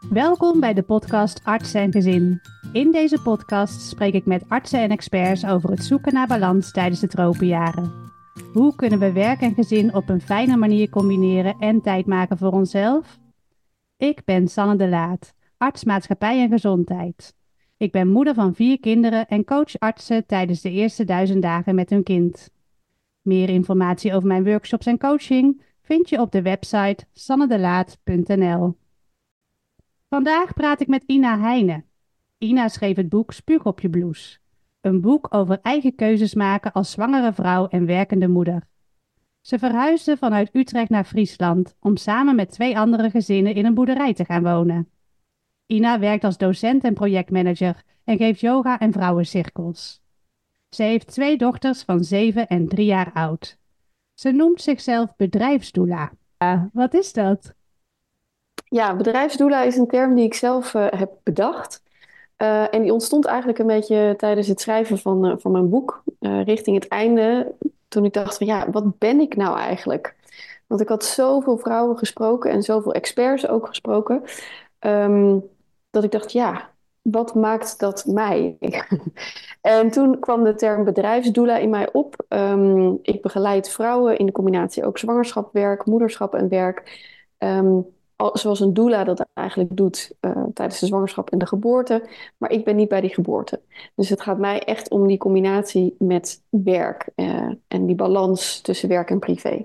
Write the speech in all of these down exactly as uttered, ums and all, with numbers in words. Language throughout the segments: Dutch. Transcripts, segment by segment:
Welkom bij de podcast Arts en Gezin. In deze podcast spreek ik met artsen en experts over het zoeken naar balans tijdens de tropenjaren. Hoe kunnen we werk en gezin op een fijne manier combineren en tijd maken voor onszelf? Ik ben Sanne de Laat, arts maatschappij en gezondheid. Ik ben moeder van vier kinderen en coach artsen tijdens de eerste duizend dagen met hun kind. Meer informatie over mijn workshops en coaching vind je op de website sannedelaat punt n l. Vandaag praat ik met Ina Heijnen. Ina schreef het boek Spuug op je blouse. Een boek over eigen keuzes maken als zwangere vrouw en werkende moeder. Ze verhuisde vanuit Utrecht naar Friesland om samen met twee andere gezinnen in een boerderij te gaan wonen. Ina werkt als docent en projectmanager en geeft yoga en vrouwencirkels. Ze heeft twee dochters van zeven en drie jaar oud. Ze noemt zichzelf bedrijfsdoula. Uh, wat is dat? Ja, bedrijfsdoula is een term die ik zelf uh, heb bedacht. Uh, en die ontstond eigenlijk een beetje tijdens het schrijven van, uh, van mijn boek. Uh, richting het einde, toen ik dacht van ja, wat ben ik nou eigenlijk? Want ik had zoveel vrouwen gesproken en zoveel experts ook gesproken. Um, dat ik dacht, ja, wat maakt dat mij? En toen kwam de term bedrijfsdoula in mij op. Um, ik begeleid vrouwen in de combinatie ook zwangerschap, werk, moederschap en werk. Um, Zoals een doula dat eigenlijk doet uh, tijdens de zwangerschap en de geboorte. Maar ik ben niet bij die geboorte. Dus het gaat mij echt om die combinatie met werk. Uh, en die balans tussen werk en privé.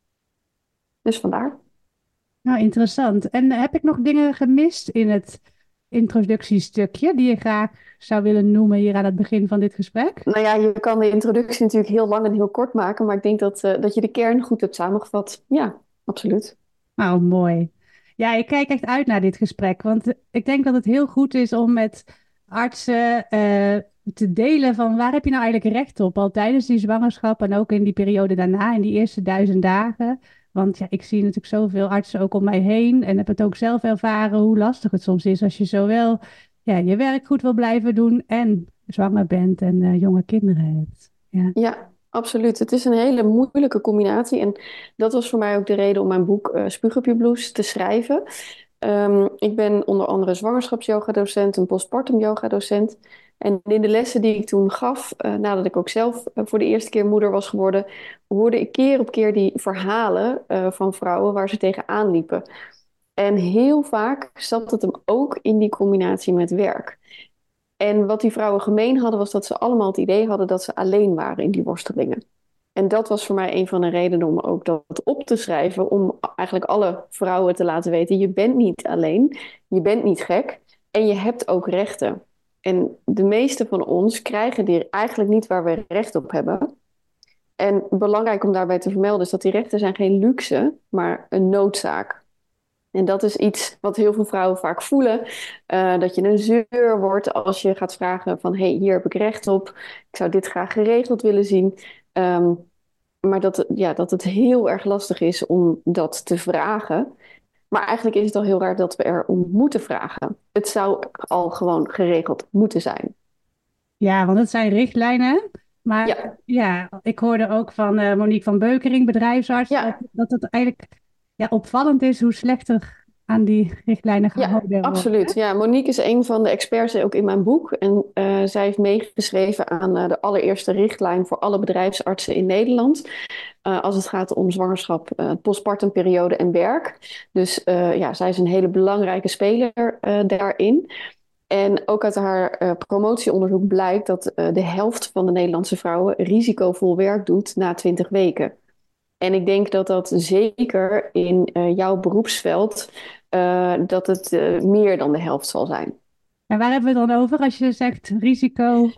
Dus vandaar. Nou, interessant. En heb ik nog dingen gemist in het introductiestukje die je graag zou willen noemen hier aan het begin van dit gesprek? Nou ja, je kan de introductie natuurlijk heel lang en heel kort maken. Maar ik denk dat, uh, dat je de kern goed hebt samengevat. Ja, absoluut. Nou, mooi. Ja, ik kijk echt uit naar dit gesprek. Want ik denk dat het heel goed is om met artsen uh, te delen van waar heb je nou eigenlijk recht op? Al tijdens die zwangerschap en ook in die periode daarna, in die eerste duizend dagen. Want ja, ik zie natuurlijk zoveel artsen ook om mij heen en heb het ook zelf ervaren hoe lastig het soms is als je zowel ja, je werk goed wil blijven doen en zwanger bent en uh, jonge kinderen hebt. Ja. Ja, absoluut. Het is een hele moeilijke combinatie. En dat was voor mij ook de reden om mijn boek uh, Spuug op je blouse te schrijven. Um, ik ben onder andere zwangerschapsyoga-docent, een postpartum yoga-docent. En in de lessen die ik toen gaf, uh, nadat ik ook zelf uh, voor de eerste keer moeder was geworden, hoorde ik keer op keer die verhalen uh, van vrouwen waar ze tegenaan liepen. En heel vaak zat het hem ook in die combinatie met werk. En wat die vrouwen gemeen hadden, was dat ze allemaal het idee hadden dat ze alleen waren in die worstelingen. En dat was voor mij een van de redenen om ook dat op te schrijven, om eigenlijk alle vrouwen te laten weten, je bent niet alleen, je bent niet gek en je hebt ook rechten. En de meeste van ons krijgen die eigenlijk niet waar we recht op hebben. En belangrijk om daarbij te vermelden is dat die rechten zijn geen luxe, maar een noodzaak. En dat is iets wat heel veel vrouwen vaak voelen. Uh, dat je een zeur wordt als je gaat vragen van, hey, hier heb ik recht op. Ik zou dit graag geregeld willen zien. Um, maar dat, ja, dat het heel erg lastig is om dat te vragen. Maar eigenlijk is het al heel raar dat we erom moeten vragen. Het zou al gewoon geregeld moeten zijn. Ja, want het zijn richtlijnen. Maar Ja, ja, ik hoorde ook van uh, Monique van Beukering, bedrijfsarts, dat, ja. dat het eigenlijk ja, opvallend is hoe slechter aan die richtlijnen Ja, gehouden wordt. absoluut. Ja, Monique is een van de experts ook in mijn boek. En uh, zij heeft meegeschreven aan uh, de allereerste richtlijn voor alle bedrijfsartsen in Nederland. Uh, als het gaat om zwangerschap, uh, postpartumperiode en werk. Dus uh, ja, zij is een hele belangrijke speler uh, daarin. En ook uit haar uh, promotieonderzoek blijkt dat uh, de helft van de Nederlandse vrouwen risicovol werk doet na twintig weken. En ik denk dat dat zeker in uh, jouw beroepsveld, uh, dat het uh, meer dan de helft zal zijn. En waar hebben we het dan over als je zegt risico?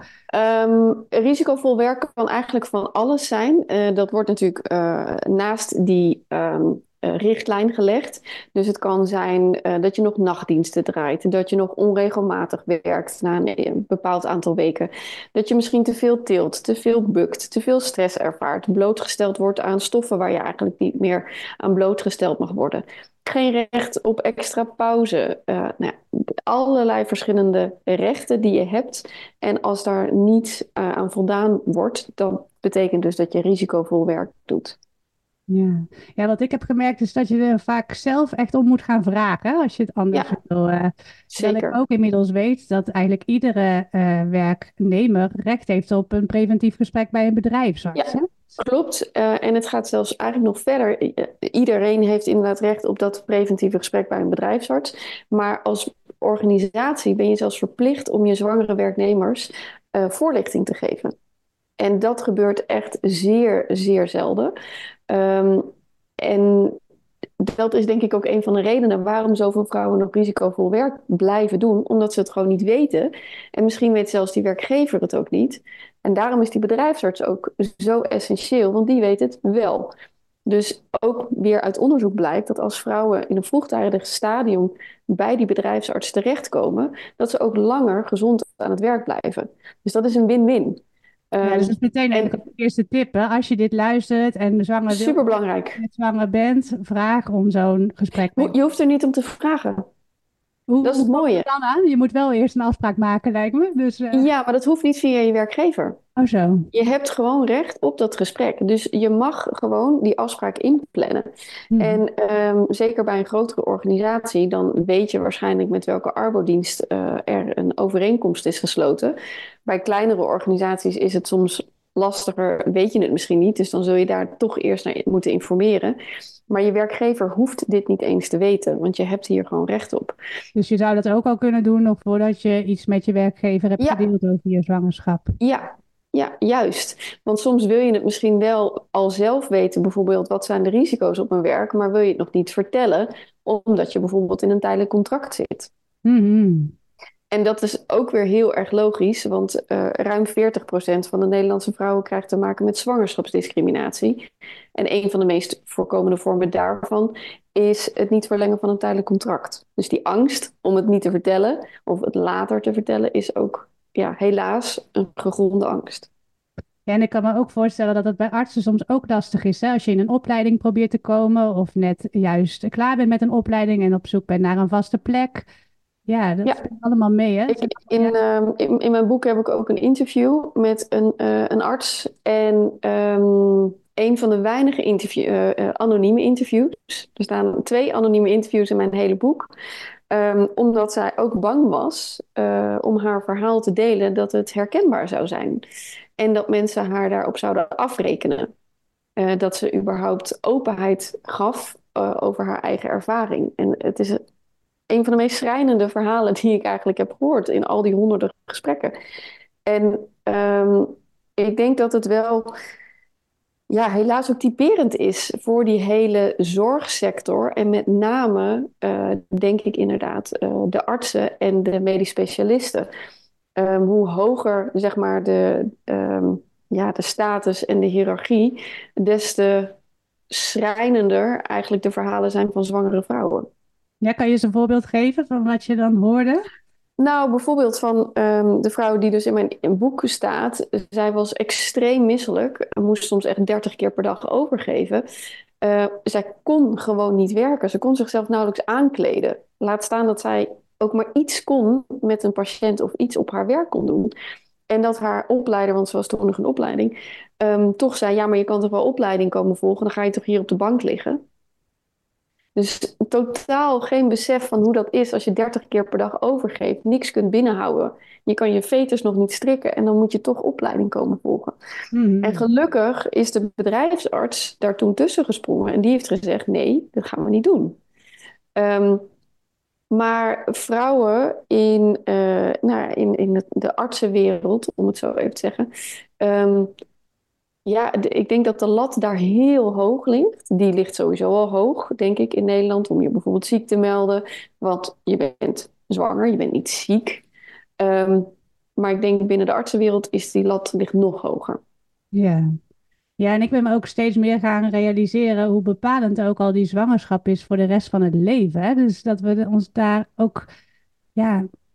Um, risicovol werken kan eigenlijk van alles zijn. Uh, dat wordt natuurlijk uh, naast die um, uh, richtlijn gelegd. Dus het kan zijn uh, dat je nog nachtdiensten draait. Dat je nog onregelmatig werkt na een, een bepaald aantal weken. Dat je misschien te veel tilt, te veel bukt, te veel stress ervaart. Blootgesteld wordt aan stoffen waar je eigenlijk niet meer aan blootgesteld mag worden. Geen recht op extra pauze. Uh, nou ja, allerlei verschillende rechten die je hebt. En als daar niet uh, aan voldaan wordt, dan betekent dus dat je risicovol werk doet. Ja. Ja, wat ik heb gemerkt is dat je er vaak zelf echt om moet gaan vragen als je het anders Ja, wil. eh. Terwijl ik zeker. ook inmiddels weet dat eigenlijk iedere eh, werknemer recht heeft op een preventief gesprek bij een bedrijfsarts. Ja, Hè? klopt. Eh, en het gaat zelfs eigenlijk nog verder. I- eh, Iedereen heeft inderdaad recht op dat preventieve gesprek bij een bedrijfsarts. Maar als organisatie ben je zelfs verplicht om je zwangere werknemers eh, voorlichting te geven. En dat gebeurt echt zeer, zeer zelden. Ehm, en dat is denk ik ook een van de redenen waarom zoveel vrouwen nog risicovol werk blijven doen, omdat ze het gewoon niet weten. En misschien weet zelfs die werkgever het ook niet. En daarom is die bedrijfsarts ook zo essentieel, want die weet het wel. Dus ook weer uit onderzoek blijkt dat als vrouwen in een vroegtijdig stadium bij die bedrijfsarts terechtkomen, dat ze ook langer gezond aan het werk blijven. Dus dat is een win-win. Ja, dus Um, dat is meteen eigenlijk en ook de eerste tip. Hè? Als je dit luistert en zwanger wil, super belangrijk. net zwanger bent, vraag om zo'n gesprek met. Je hoeft er niet om te vragen. Hoe, Dat is hoe het kom je er mooie. dan aan? Je moet wel eerst een afspraak maken, lijkt me. Dus, eh, Ja, maar dat hoeft niet via je werkgever. oh zo. Je hebt gewoon recht op dat gesprek. Dus je mag gewoon die afspraak inplannen. Hm. En ehm, zeker bij een grotere organisatie, dan weet je waarschijnlijk met welke arbodienst eh, er een overeenkomst is gesloten. Bij kleinere organisaties is het soms lastiger, weet je het misschien niet. Dus dan zul je daar toch eerst naar moeten informeren. Maar je werkgever hoeft dit niet eens te weten, want je hebt hier gewoon recht op. Dus je zou dat ook al kunnen doen nog voordat je iets met je werkgever hebt Ja, gedeeld over je zwangerschap. ja, ja, juist. Want soms wil je het misschien wel al zelf weten, bijvoorbeeld wat zijn de risico's op mijn werk, maar wil je het nog niet vertellen, omdat je bijvoorbeeld in een tijdelijk contract zit. Mhm. En dat is ook weer heel erg logisch, want eh, ruim veertig procent van de Nederlandse vrouwen krijgt te maken met zwangerschapsdiscriminatie. En een van de meest voorkomende vormen daarvan is het niet verlengen van een tijdelijk contract. Dus die angst om het niet te vertellen of het later te vertellen is ook, ja, helaas een gegronde angst. Ja, en ik kan me ook voorstellen dat het bij artsen soms ook lastig is. Hè? Als je in een opleiding probeert te komen of net juist klaar bent met een opleiding en op zoek bent naar een vaste plek. Ja, dat Ja, speelt allemaal mee, hè? Het zijn ik, allemaal- in, ehm, in, in mijn boek heb ik ook een interview met een, eh, een arts. En ehm, een van de weinige interview, eh, eh, anonieme interviews. Er staan twee anonieme interviews in mijn hele boek. Ehm, omdat zij ook bang was eh, om haar verhaal te delen dat het herkenbaar zou zijn. En dat mensen haar daarop zouden afrekenen. Eh, dat ze überhaupt openheid gaf eh, over haar eigen ervaring. En het is een van de meest schrijnende verhalen die ik eigenlijk heb gehoord in al die honderden gesprekken. En ehm, ik denk dat het wel, ja, helaas ook typerend is voor die hele zorgsector. En met name, eh, denk ik inderdaad, eh, de artsen en de medisch specialisten. Ehm, hoe hoger, zeg maar, de, ehm, ja, de status en de hiërarchie, des te schrijnender eigenlijk de verhalen zijn van zwangere vrouwen. Ja, kan je eens een voorbeeld geven van wat je dan hoorde? Nou, bijvoorbeeld van ehm, de vrouw die dus in mijn in boek staat. Zij was extreem misselijk. Moest soms echt dertig keer per dag overgeven. Eh, zij kon gewoon niet werken. Ze kon zichzelf nauwelijks aankleden. Laat staan dat zij ook maar iets kon met een patiënt of iets op haar werk kon doen. En dat haar opleider, want ze was toen nog een opleiding, ehm, toch zei: ja, maar je kan toch wel opleiding komen volgen? Dan ga je toch hier op de bank liggen? Dus totaal geen besef van hoe dat is als je dertig keer per dag overgeeft, niks kunt binnenhouden. Je kan je veters nog niet strikken en dan moet je toch opleiding komen volgen. En Mhm. gelukkig is de bedrijfsarts daar toen tussen gesprongen en die heeft gezegd: nee, dat gaan we niet doen. Ehm, maar vrouwen in, eh, nou, in, in de, de artsenwereld, om het zo even te zeggen, ehm, ja, de- ik denk dat de lat daar heel hoog ligt. Die ligt sowieso al hoog, denk ik, in Nederland, om je bijvoorbeeld ziek te melden. Want je bent zwanger, je bent niet ziek. Ehm, maar ik denk binnen de artsenwereld is die lat ligt nog hoger. Ja. Ja, en ik ben me ook steeds meer gaan realiseren hoe bepalend ook al die zwangerschap is voor de rest van het leven. Hè? Dus dat we ons daar ook, ja,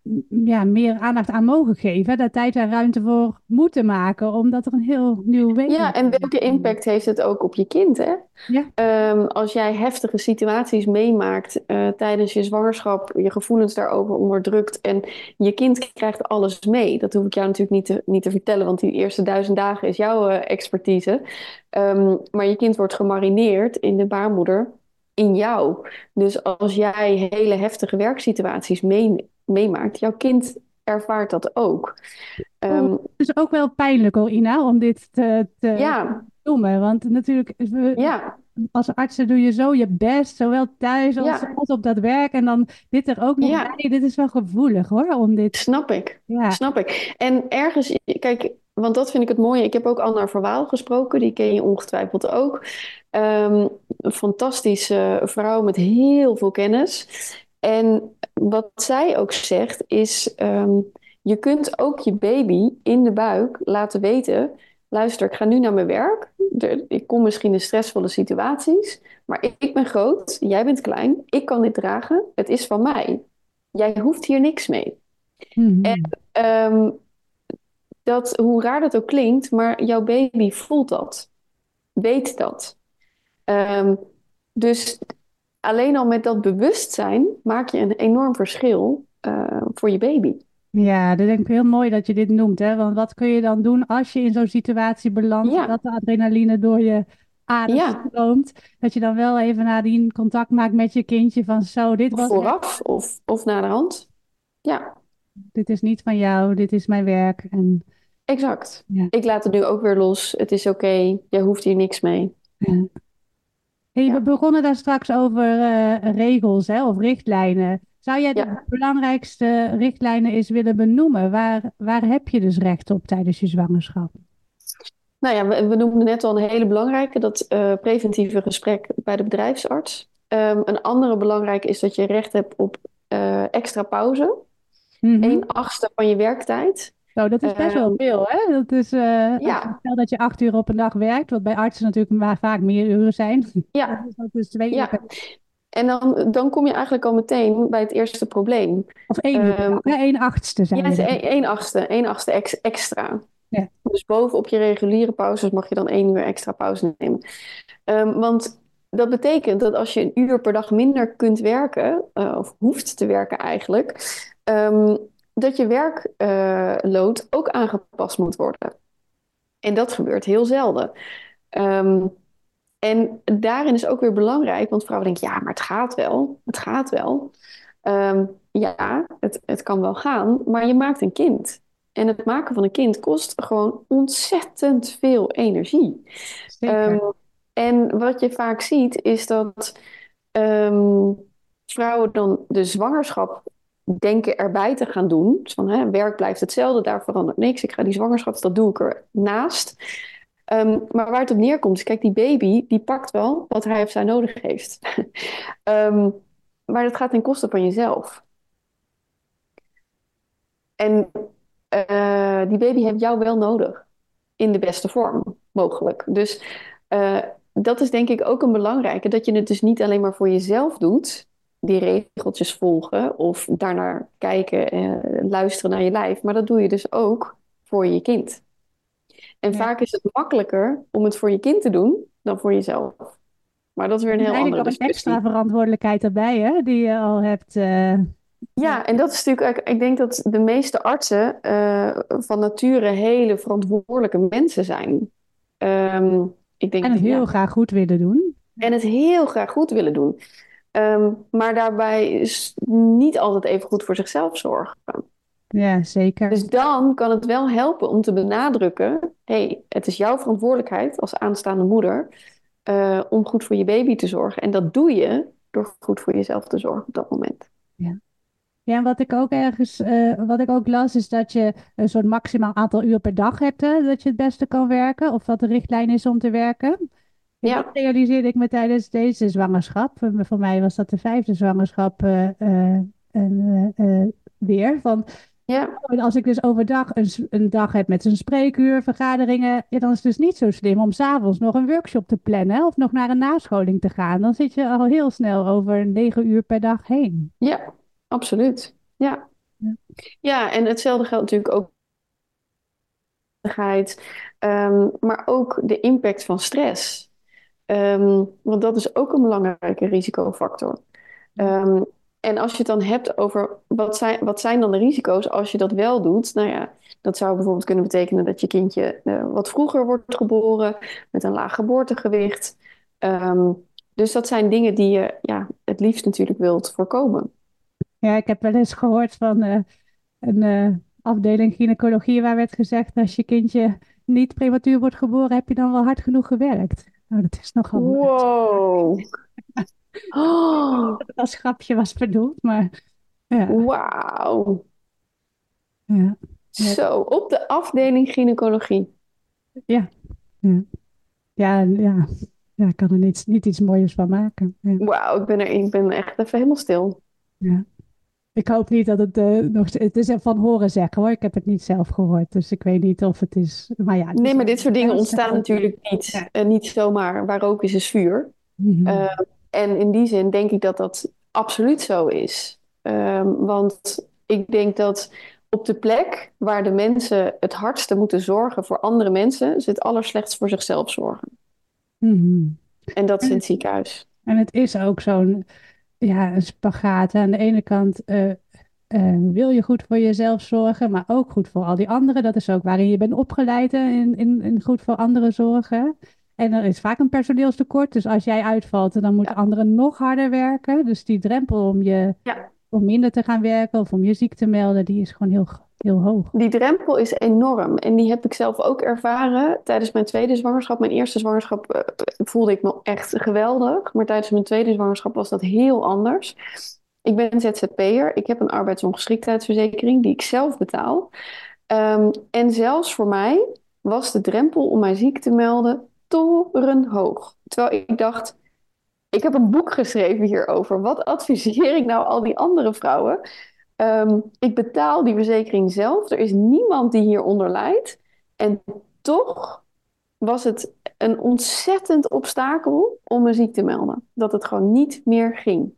ja, meer aandacht aan mogen geven. Daar tijd en ruimte voor moeten maken, omdat er een heel nieuw wezen Ja, en is. welke impact heeft het ook op je kind, hè? Ja. Ehm, als jij heftige situaties meemaakt eh, tijdens je zwangerschap, je gevoelens daarover onderdrukt en je kind krijgt alles mee. Dat hoef ik jou natuurlijk niet te, niet te vertellen, want die eerste duizend dagen is jouw eh, expertise. Ehm, maar je kind wordt gemarineerd in de baarmoeder in jou. Dus als jij hele heftige werksituaties mee, meemaakt, jouw kind ervaart dat ook. Oh, Ehm, het is ook wel pijnlijk hoor, Ina, om dit te, te ja, noemen. Want natuurlijk, we, ja, als artsen doe je zo je best, zowel thuis als, ja, als op dat werk. En dan dit er ook nog ja. bij. Dit is wel gevoelig hoor, om dit... Snap ik, Ja, snap ik. En ergens, kijk, want dat vind ik het mooie. Ik heb ook Anna Verwaal gesproken, die ken je ongetwijfeld ook. Ehm, een fantastische vrouw met heel veel kennis. En wat zij ook zegt is, ehm, je kunt ook je baby in de buik laten weten, luister, ik ga nu naar mijn werk. Er- Ik kom misschien in stressvolle situaties, maar ik, ik ben groot, jij bent klein, ik kan dit dragen, het is van mij. Jij hoeft hier niks mee. En mhm. ehm, dat, hoe raar dat ook klinkt, maar jouw baby voelt dat, weet dat. Ehm, dus alleen al met dat bewustzijn maak je een enorm verschil eh, voor je baby. Ja, dat denk ik heel mooi dat je dit noemt, hè? Want wat kun je dan doen als je in zo'n situatie belandt, Ja, dat de adrenaline door je aders ja, stroomt, dat je dan wel even nadien contact maakt met je kindje van zo, dit of was het, vooraf of, of na de hand. Ja, dit is niet van jou, dit is mijn werk. En exact. ja, Ik laat het nu ook weer los. Het is oké, jij hoeft hier niks mee. ja. Hey, we Ja, begonnen daar straks over eh, regels, hè, of richtlijnen. Zou jij de ja. belangrijkste richtlijnen eens willen benoemen? Waar, waar heb je dus recht op tijdens je zwangerschap? Nou ja, we, we noemden net al een hele belangrijke, dat eh, preventieve gesprek bij de bedrijfsarts. Ehm, een andere belangrijke is dat je recht hebt op eh, extra pauze. Mhm. Een achtste van je werktijd. Nou, dat is best wel Ehm, veel, hè? Dat is, eh, als je ja, stel dat je acht uur op een dag werkt, wat bij artsen natuurlijk maar vaak meer uren zijn. Dat ja, is ook dus twee uur per ja. En dan, dan kom je eigenlijk al meteen bij het eerste probleem. of één uur per Ehm dag, hè? Één achtste, ja, zei het je is dan. één, één achtste, één achtste ex- extra. Ja, Dus bovenop je reguliere pauzes mag je dan één uur extra pauze nemen. Ehm, want dat betekent dat als je een uur per dag minder kunt werken, eh, of hoeft te werken eigenlijk, ehm, dat je werkload ook aangepast moet worden. En dat gebeurt heel zelden. Ehm, en daarin is ook weer belangrijk, want vrouwen denken, ja, maar het gaat wel. Het gaat wel. Ehm, ja, het, het kan wel gaan, maar je maakt een kind. En het maken van een kind kost gewoon ontzettend veel energie. zeker. Ehm, en wat je vaak ziet, is dat ehm, vrouwen dan de zwangerschap denken erbij te gaan doen. Dus van, hè, werk blijft hetzelfde, daar verandert niks. Ik ga die zwangerschap, dat doe ik ernaast. Ehm, maar waar het op neerkomt, is, kijk, die baby, die pakt wel wat hij of zij nodig heeft. Ehm, maar dat gaat ten koste van jezelf. En eh, die baby heeft jou wel nodig. In de beste vorm, mogelijk. Dus eh, dat is denk ik ook een belangrijke. Dat je het dus niet alleen maar voor jezelf doet. Die regeltjes volgen. Of daarnaar kijken, eh, luisteren naar je lijf. Maar dat doe je dus ook voor je kind. En Ja. vaak is het makkelijker om het voor je kind te doen dan voor jezelf. Maar dat is weer Er een is heel eigenlijk andere nog een extra discussie. verantwoordelijkheid erbij, hè? Die je al hebt. eh, eh, Ja, en dat is natuurlijk, ik ik denk dat de meeste artsen eh, van nature hele verantwoordelijke mensen zijn. Ehm, ik en denk, het heel ja, graag goed willen doen. en het heel graag goed willen doen. Ehm, maar daarbij is niet altijd even goed voor zichzelf zorgen. Ja, zeker. Dus dan kan het wel helpen om te benadrukken: hey, het is jouw verantwoordelijkheid als aanstaande moeder eh, om goed voor je baby te zorgen. En dat doe je door goed voor jezelf te zorgen op dat moment. Ja. Ja, en wat ik ook ergens, eh, wat ik ook las, is dat je een soort maximaal aantal uur per dag hebt, hè, dat je het beste kan werken, of wat de richtlijn is om te werken. Ja, dat Ja, realiseerde ik me tijdens deze zwangerschap. Voor voor mij was dat de vijfde zwangerschap eh, eh, en, eh, eh, weer. Van, ja, oh, als ik dus overdag een, s- een dag heb met een spreekuur, vergaderingen, ja, dan is het dus niet zo slim om s'avonds nog een workshop te plannen of nog naar een nascholing te gaan. Dan zit je al heel snel over negen uur per dag heen. ja, absoluut. Ja. Ja, en hetzelfde geldt natuurlijk ook voor veiligheid, ehm, maar ook de impact van stress. Ehm, want dat is ook een belangrijke risicofactor. Ehm, en als je het dan hebt over wat zijn, wat zijn dan de risico's als je dat wel doet, nou ja, dat zou bijvoorbeeld kunnen betekenen dat je kindje eh, wat vroeger wordt geboren, met een laag geboortegewicht. Ehm, dus dat zijn dingen die je ja, het liefst natuurlijk wilt voorkomen. Ja, ik heb wel eens gehoord van eh, een eh, afdeling gynaecologie waar werd gezegd, als je kindje niet prematuur wordt geboren, heb je dan wel hard genoeg gewerkt? Nou, dat is nogal een uitspraak. Wow. Ik weet niet of Oh, het als grapje was bedoeld, maar ja, wauw. ja, ja, Zo, op de afdeling gynaecologie. ja, ja, ja, ja. Ja, ik kan er niet, niet iets mooiers van maken. Ja, Wauw, ik ben er, ik ben echt even helemaal stil. ja. Ik hoop niet dat het eh, nog... Het is van horen zeggen hoor. Ik heb het niet zelf gehoord. Dus ik weet niet of het is... Maar ja, het is Nee, maar wel dit soort dingen ontstaan ernstig. natuurlijk niet, Ja. eh, niet zomaar. Waar rook is, is vuur. Mhm. Eh, en in die zin denk ik dat dat absoluut zo is. Ehm, want ik denk dat op de plek waar de mensen het hardste moeten zorgen voor andere mensen, ze het allerslechtst voor zichzelf zorgen. Mhm. En dat is in En, het ziekenhuis. en het is ook zo'n ja, een spagaat. Aan de ene kant eh, eh, wil je goed voor jezelf zorgen, maar ook goed voor al die anderen. Dat is ook waarin je bent opgeleid hè, in, in, in goed voor anderen zorgen. En er is vaak een personeelstekort. Dus als jij uitvalt, dan moeten Ja, anderen nog harder werken. Dus die drempel om je ja. om minder te gaan werken of om je ziek te melden, die is gewoon heel, heel hoog. Die drempel is enorm. En die heb ik zelf ook ervaren tijdens mijn tweede zwangerschap. Mijn eerste zwangerschap eh, voelde ik me echt geweldig. Maar tijdens mijn tweede zwangerschap was dat heel anders. Ik ben Z Z P'er. Ik heb een arbeidsongeschiktheidsverzekering die ik zelf betaal. Ehm, en zelfs voor mij was de drempel om mij ziek te melden torenhoog. Terwijl ik dacht, ik heb een boek geschreven hierover. Wat adviseer ik nou al die andere vrouwen? Ehm, ik betaal die verzekering zelf. Er is niemand die hieronder lijdt. En toch was het een ontzettend obstakel om me ziek te melden. Dat het gewoon niet meer ging.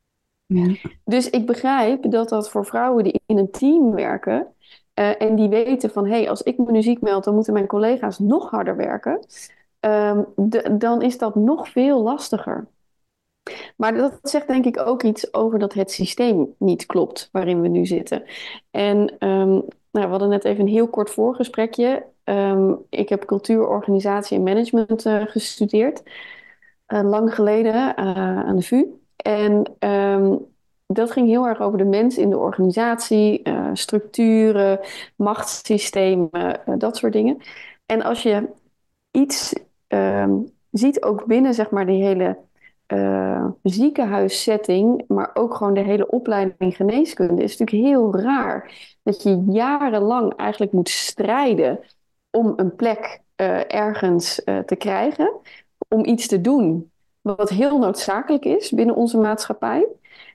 Ja. Dus ik begrijp dat dat voor vrouwen die in een team werken eh, en die weten van hé, hey, als ik me nu ziek meld, dan moeten mijn collega's nog harder werken. Ehm, de- dan is dat nog veel lastiger. Maar dat zegt denk ik ook iets over dat het systeem niet klopt waarin we nu zitten. En ehm, nou, we hadden net even een heel kort voorgesprekje. Ehm, ik heb cultuur, organisatie en management eh, gestudeerd. eh, lang geleden eh, aan de V U. En ehm, dat ging heel erg over de mens in de organisatie, eh, structuren, machtssystemen, eh, dat soort dingen. En als je iets ehm, ziet ook binnen zeg maar die hele eh, ziekenhuissetting, maar ook gewoon de hele opleiding geneeskunde, is natuurlijk heel raar dat je jarenlang eigenlijk moet strijden om een plek eh, ergens eh, te krijgen, om iets te doen wat heel noodzakelijk is binnen onze maatschappij.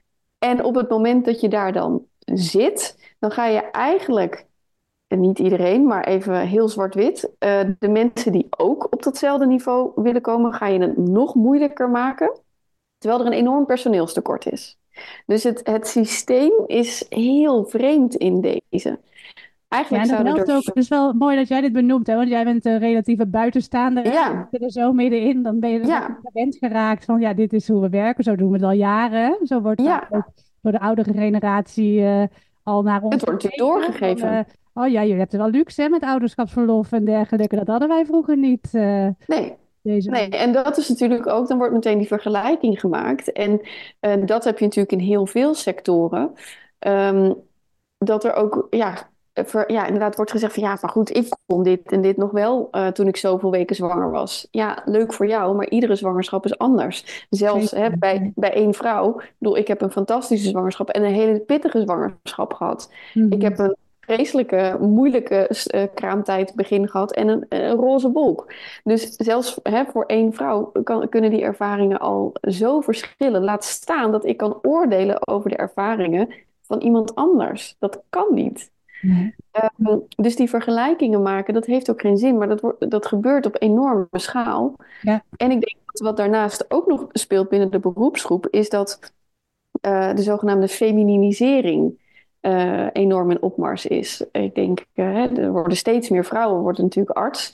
En op het moment dat je daar dan zit, dan ga je eigenlijk en niet iedereen, maar even heel zwart-wit. Uh, de mensen die ook op datzelfde niveau willen komen, ga je het nog moeilijker maken, terwijl er een enorm personeelstekort is. Dus het, het systeem is heel vreemd in deze. Ja, Eigenlijk en dat zouden helpt er... ook. Het is wel mooi dat jij dit benoemt, hè? Want jij bent een relatieve buitenstaander. Hè? Je Ja, zit er zo middenin, dan ben je er natuurlijk ja, gewend geraakt van ja, dit is hoe we werken, zo doen we het al jaren. Hè? Zo wordt vaak ja. ook door de oudere generatie eh, al naar Het ons wordt natuurlijk gekeken. Van, eh, doorgegeven. oh ja, je hebt er wel luxe hè, met ouderschapsverlof en dergelijke. Dat hadden wij vroeger niet, eh, Nee, deze nee. manier. En dat is natuurlijk ook, dan wordt meteen die vergelijking gemaakt. En uh, dat heb je natuurlijk in heel veel sectoren. Um, dat er ook, ja, ver, ja, inderdaad wordt gezegd van ja, maar goed, ik kon dit en dit nog wel uh, toen ik zoveel weken zwanger was. Ja, leuk voor jou, maar iedere zwangerschap is anders. Zelfs hè, Zeker. bij, bij één vrouw, ik bedoel, ik heb een fantastische zwangerschap en een hele pittige zwangerschap gehad. Ik Mhm. heb een vreselijke, moeilijke uh, kraamtijd begin gehad en een, een roze wolk. Dus zelfs hè, voor één vrouw kan, kunnen die ervaringen al zo verschillen. Laat staan dat ik kan oordelen over de ervaringen van iemand anders. Dat kan niet. Nee. Um, dus die vergelijkingen maken, dat heeft ook geen zin, maar dat, wordt, dat gebeurt op enorme schaal. Ja. En ik denk dat wat daarnaast ook nog speelt binnen de beroepsgroep, is dat uh, de zogenaamde femininisering. uh, enorm in opmars is. Ik denk, uh, er worden steeds meer vrouwen, worden natuurlijk arts.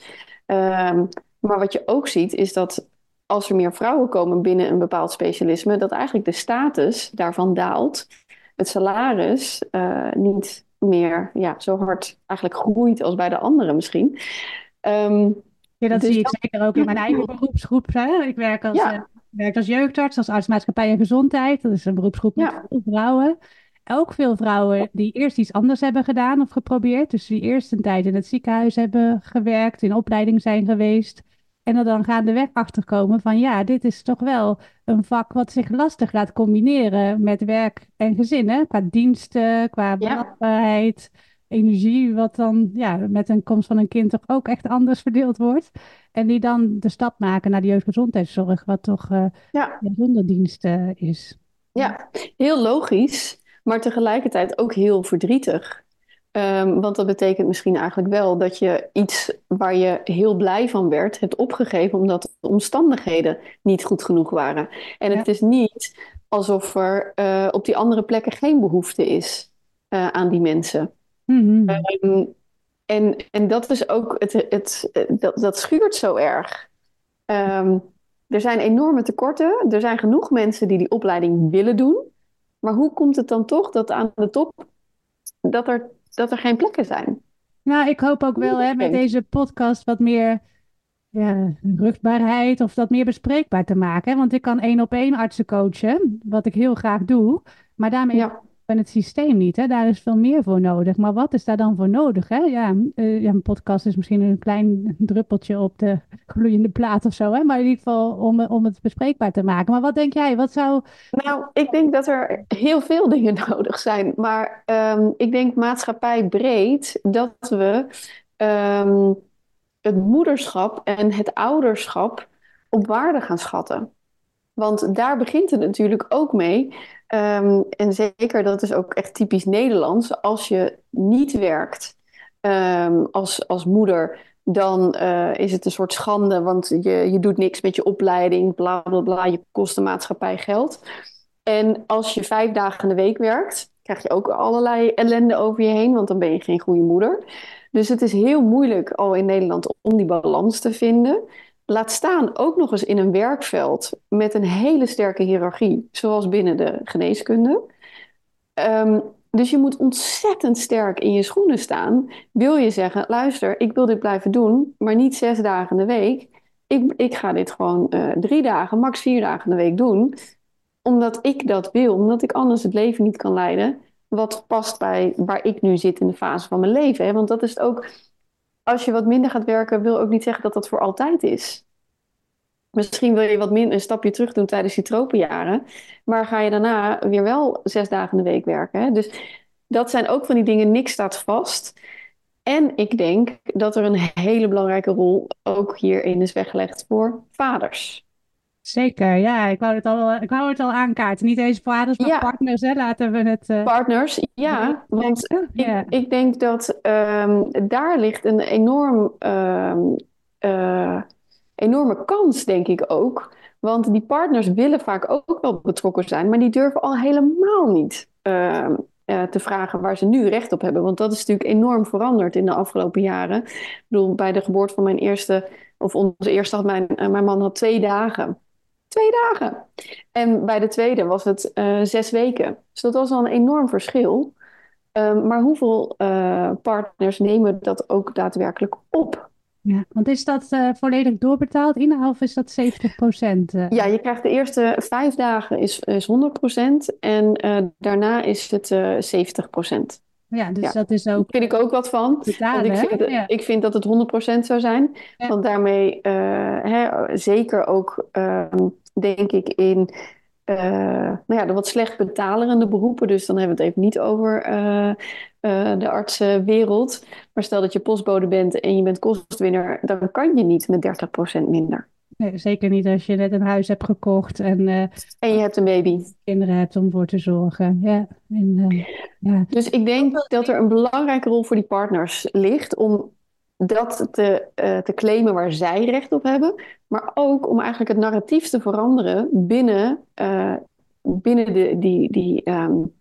Um, maar wat je ook ziet, is dat als er meer vrouwen komen binnen een bepaald specialisme, dat eigenlijk de status daarvan daalt. Het salaris uh, niet meer ja, zo hard eigenlijk groeit als bij de anderen misschien. Um, Ja, dat dus zie ik dat... zeker ook in mijn eigen beroepsgroep. Hè? Ik werk als, uh, Ja, werk als jeugdarts, als arts maatschappij en gezondheid. Dat is een beroepsgroep met ja, veel vrouwen. Ook veel vrouwen die eerst iets anders hebben gedaan of geprobeerd. Dus die eerst een tijd in het ziekenhuis hebben gewerkt, in opleiding zijn geweest. En er dan gaandeweg achterkomen van ja, dit is toch wel een vak wat zich lastig laat combineren met werk en gezin. Hè? Qua diensten, qua ja, belastbaarheid, energie, wat dan ja, met een komst van een kind toch ook echt anders verdeeld wordt. En die dan de stap maken naar de jeugdgezondheidszorg, wat toch uh, ja, ja, zonder dienst uh, is. ja. Heel logisch, maar tegelijkertijd ook heel verdrietig. Um, want dat betekent misschien eigenlijk wel dat je iets waar je heel blij van werd, hebt opgegeven omdat de omstandigheden niet goed genoeg waren. En Ja. het is niet alsof er uh, op die andere plekken geen behoefte is uh, aan die mensen. Mm-hmm. Um, en, en dat is ook, het, het, het, dat, dat schuurt zo erg. Um, er zijn enorme tekorten. Er zijn genoeg mensen die die opleiding willen doen. Maar hoe komt het dan toch dat aan de top dat er, dat er geen plekken zijn? Nou, ik hoop ook wel hè, met deze podcast wat meer ja, rugbaarheid of dat meer bespreekbaar te maken. Hè? Want ik kan één op één artsen coachen, wat ik heel graag doe. Maar daarmee Ja, en het systeem niet. Hè? Daar is veel meer voor nodig. Maar wat is daar dan voor nodig? Hè? Ja, uh, ja, een podcast is misschien een klein druppeltje op de gloeiende plaat of zo. Hè? Maar in ieder geval om, om het bespreekbaar te maken. Maar wat denk jij? Wat zou... nou, ik denk dat er heel veel dingen nodig zijn. Maar um, ik denk maatschappij breed dat we um, het moederschap en het ouderschap op waarde gaan schatten. Want daar begint het natuurlijk ook mee. Um, en zeker, dat is ook echt typisch Nederlands. Als je niet werkt um, als, als moeder, dan uh, is het een soort schande. Want je, je doet niks met je opleiding, bla bla bla. Je kost de maatschappij geld. En als je vijf dagen in de week werkt, krijg je ook allerlei ellende over je heen. Want dan ben je geen goede moeder. Dus het is heel moeilijk al in Nederland om die balans te vinden. Laat staan ook nog eens in een werkveld met een hele sterke hiërarchie, zoals binnen de geneeskunde. Um, dus je moet ontzettend sterk in je schoenen staan. Wil je zeggen, luister, ik wil dit blijven doen, maar niet zes dagen in de week. Ik, ik ga dit gewoon uh, drie dagen, max vier dagen in de week doen. Omdat ik dat wil, omdat ik anders het leven niet kan leiden. Wat past bij waar ik nu zit in de fase van mijn leven. Hè? Want dat is het ook, als je wat minder gaat werken, wil ook niet zeggen dat dat voor altijd is. Misschien wil je wat minder een stapje terug doen tijdens die tropenjaren. Maar ga je daarna weer wel zes dagen in de week werken. Hè? Dus dat zijn ook van die dingen, niks staat vast. En ik denk dat er een hele belangrijke rol ook hierin is weggelegd voor vaders. Zeker, ja. Ik wou het al, ik wou het al aankaarten. Niet eens vaders, maar Ja, partners. Hè? Laten we het... Uh, partners, ja. Want ja. ik, ik denk dat um, daar ligt een enorm... Um, uh, enorme kans, denk ik ook. Want die partners willen vaak ook wel betrokken zijn, maar die durven al helemaal niet uh, uh, te vragen waar ze nu recht op hebben. Want dat is natuurlijk enorm veranderd in de afgelopen jaren. Ik bedoel, bij de geboorte van mijn eerste, of onze eerste had mijn, uh, mijn man had twee dagen. Twee dagen. En bij de tweede was het uh, zes weken. Dus dat was al een enorm verschil. Uh, maar hoeveel uh, partners nemen dat ook daadwerkelijk op? Ja, want is dat uh, volledig doorbetaald in of is dat zeventig procent? Uh? Ja, je krijgt de eerste vijf dagen is, is honderd procent en uh, daarna is het uh, zeventig procent. Ja, dus Ja, dat is ook... daar vind ik ook wat van. Betalen, want ik vind, ja. ik vind dat het honderd procent zou zijn. Ja. Want daarmee, uh, hè, zeker ook, uh, denk ik in uh, nou ja, de wat slecht betalerende beroepen. Dus dan hebben we het even niet over uh, uh, de artsenwereld. Maar stel dat je postbode bent en je bent kostwinner, dan kan je niet met dertig procent minder. Nee, zeker niet als je net een huis hebt gekocht en, uh, en je hebt een baby. Kinderen hebt om voor te zorgen. Ja, en, uh, ja. Dus ik denk dat er een belangrijke rol voor die partners ligt om dat te, uh, te claimen waar zij recht op hebben. Maar ook om eigenlijk het narratief te veranderen binnen, uh, binnen de, die, die um,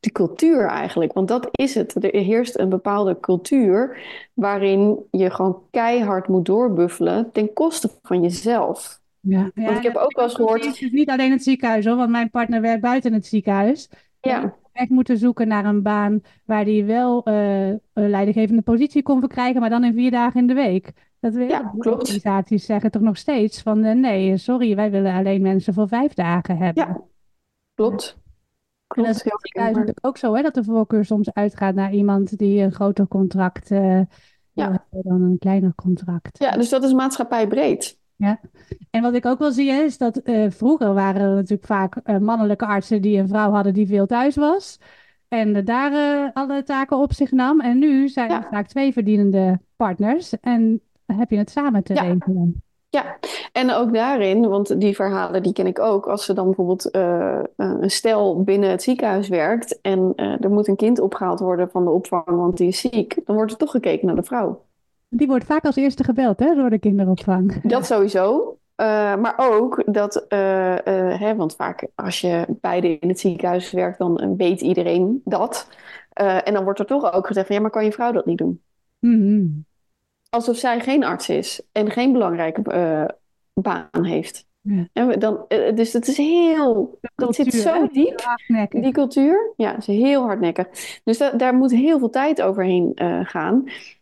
de cultuur eigenlijk. Want dat is het. Er heerst een bepaalde cultuur waarin je gewoon keihard moet doorbuffelen ten koste van jezelf. Ja, Want ja, ik en heb dat ook wel eens zie gehoord, ik dus niet alleen in het ziekenhuis hoor, want mijn partner werkt buiten het ziekenhuis. En die ja, heeft echt moeten zoeken naar een baan waar hij wel eh, een leidinggevende positie kon verkrijgen, maar dan in vier dagen in de week. Dat weer, ja, die klopt. organisaties zeggen toch nog steeds van eh, nee, sorry, wij willen alleen mensen voor vijf dagen hebben. Ja, klopt. En dat is Klopt, in heel het ziekenhuis herkenbaar. natuurlijk ook zo, hè, dat de voorkeur soms uitgaat naar iemand die een groter contract eh, wil Ja. hebben dan een kleiner contract. Ja, dus dat is maatschappijbreed. Ja. En wat ik ook wel zie, hè, is dat eh, vroeger waren er natuurlijk vaak eh, mannelijke artsen die een vrouw hadden die veel thuis was. En eh, daar eh, alle taken op zich nam. En nu zijn er Ja, vaak twee verdienende partners. En dan heb je het samen te ja, regelen. ja. En ook daarin, want die verhalen die ken ik ook. Als er dan bijvoorbeeld eh, een stel binnen het ziekenhuis werkt en eh, er moet een kind opgehaald worden van de opvang, want die is ziek, dan wordt er toch gekeken naar de vrouw. Die wordt vaak als eerste gebeld, hè, door de kinderopvang. Dat sowieso. Eh, maar ook dat, eh, eh, hè, want vaak als je beide in het ziekenhuis werkt, dan eh, weet iedereen dat. Eh, en dan wordt er toch ook gezegd van ja, maar kan je vrouw dat niet doen? Mhm. Alsof zij geen arts is en geen belangrijke eh, baan heeft. Ja. En we dan, eh, dus dat is heel, De dat zit cultuur, hè, zo die is zo diep, hardnekkig. die cultuur. Ja, is heel hardnekkig. Dus da- daar moet heel veel tijd overheen eh, gaan.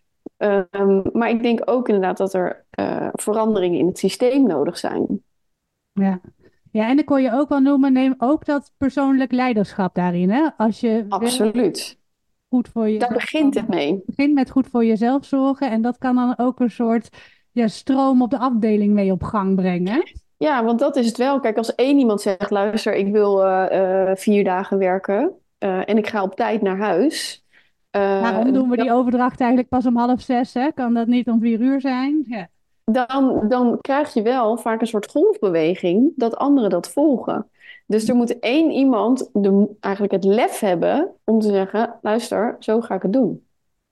Ehm, maar ik denk ook inderdaad dat er eh, veranderingen in het systeem nodig zijn. Ja. Ja, en dan kon je ook wel noemen, neem ook dat persoonlijk leiderschap daarin, hè. Als je wil Absoluut. goed voor Daar jezelf begint het kan. mee. Begint met goed voor jezelf zorgen. En dat kan dan ook een soort ja, stroom op de afdeling mee op gang brengen. Ja, want dat is het wel. Kijk, als één iemand zegt, luister, ik wil eh, eh, vier dagen werken eh, en ik ga op tijd naar huis. eh, Waarom doen we die overdracht eigenlijk pas om half zes? Hè? Kan dat niet om vier uur zijn? Ja. dan, dan krijg je wel vaak een soort golfbeweging dat anderen dat volgen. Dus er moet één iemand de, eigenlijk het lef hebben om te zeggen, luister, zo ga ik het doen.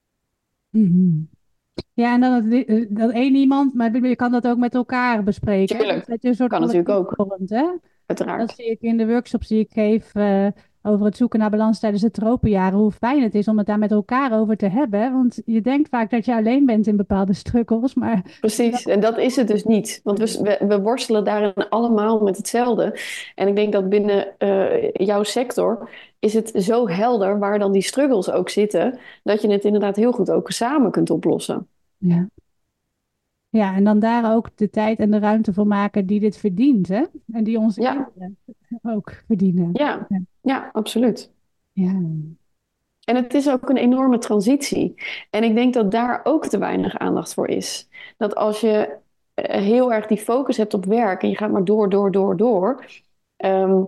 Mhm. Ja, en dan dat, eh, dat één iemand, maar je kan dat ook met elkaar bespreken. Hè? Dus Tuurlijk, dat je een soort kan natuurlijk collectief ook, vormt. Hè? Dat uiteraard. zie ik in de workshops die ik geef eh, over het zoeken naar balans tijdens de tropenjaren. Hoe fijn het is om het daar met elkaar over te hebben. Want je denkt vaak dat je alleen bent in bepaalde struggles. Maar Precies, en dat is het dus niet. Want we, we, we worstelen daarin allemaal met hetzelfde. En ik denk dat binnen eh, jouw sector is het zo helder waar dan die struggles ook zitten, dat je het inderdaad heel goed ook samen kunt oplossen. ja. Ja, en dan daar ook de tijd en de ruimte voor maken die dit verdient, hè? En die onze Ja, kinderen ook verdienen. ja, Ja. ja, absoluut. Ja. En het is ook een enorme transitie. En ik denk dat daar ook te weinig aandacht voor is. Dat als je eh, heel erg die focus hebt op werk en je gaat maar door, door, door, door. ehm,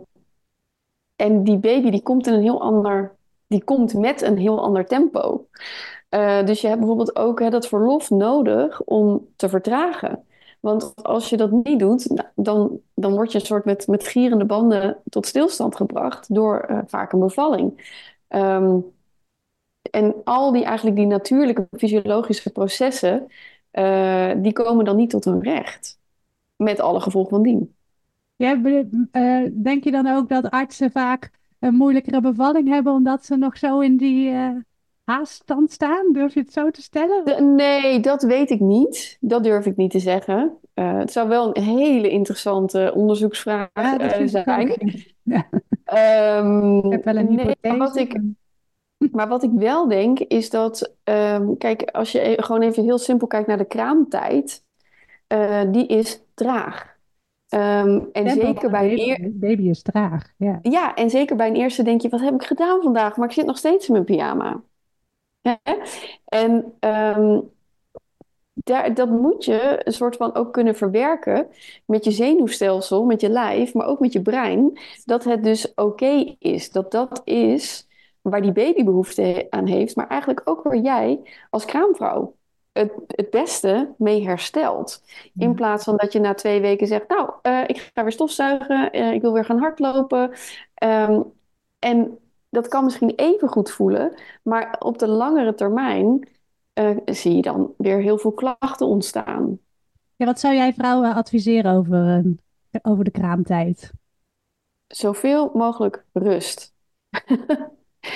en die baby die komt in een heel ander, die komt met een heel ander tempo. Eh, dus je hebt bijvoorbeeld ook hè, dat verlof nodig om te vertragen. Want als je dat niet doet, nou, dan, dan word je een soort met, met gierende banden tot stilstand gebracht door eh, vaak een bevalling. Ehm, en al die eigenlijk die natuurlijke fysiologische processen, eh, die komen dan niet tot hun recht. Met alle gevolgen van dien. Ja, be- eh, denk je dan ook dat artsen vaak een moeilijkere bevalling hebben omdat ze nog zo in die eh haaststand staan? Durf je het zo te stellen? De- nee, dat weet ik niet. Dat durf ik niet te zeggen. Eh, het zou wel een hele interessante onderzoeksvraag Ja, dat eh, vind ik ook. zijn. Ja, Ehm, ik heb wel een nee, maar wat hypothese. ik, maar wat ik wel denk is dat, ehm, kijk, als je e- gewoon even heel simpel kijkt naar de kraamtijd, eh, die is traag. Ehm, en Tempo van zeker een bij een baby, eer- baby is traag. Ja. ja, en zeker bij een eerste denk je, wat heb ik gedaan vandaag? Maar ik zit nog steeds in mijn pyjama. Hè? En ehm, daar, dat moet je een soort van ook kunnen verwerken met je zenuwstelsel, met je lijf, maar ook met je brein. Dat het dus oké is. Dat dat is waar die baby behoefte aan heeft, maar eigenlijk ook waar jij als kraamvrouw het, het beste mee herstelt. In Ja. plaats van dat je na twee weken zegt, nou, eh, ik ga weer stofzuigen, eh, ik wil weer gaan hardlopen. Ehm, en dat kan misschien even goed voelen, maar op de langere termijn eh, zie je dan weer heel veel klachten ontstaan. Ja, wat zou jij vrouwen adviseren over, eh, over de kraamtijd? Zoveel mogelijk rust.